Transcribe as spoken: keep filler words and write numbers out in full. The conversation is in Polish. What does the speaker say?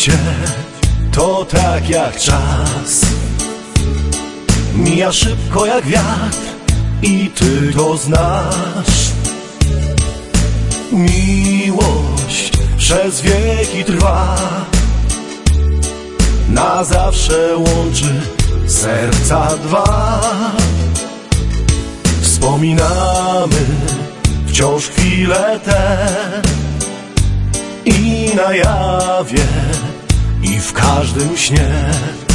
Życie to tak jak czas, mija szybko jak wiatr i ty to znasz. Miłość przez wieki trwa, na zawsze łączy serca dwa. Wspominamy wciąż chwile te i na jawie, i w każdym śnie.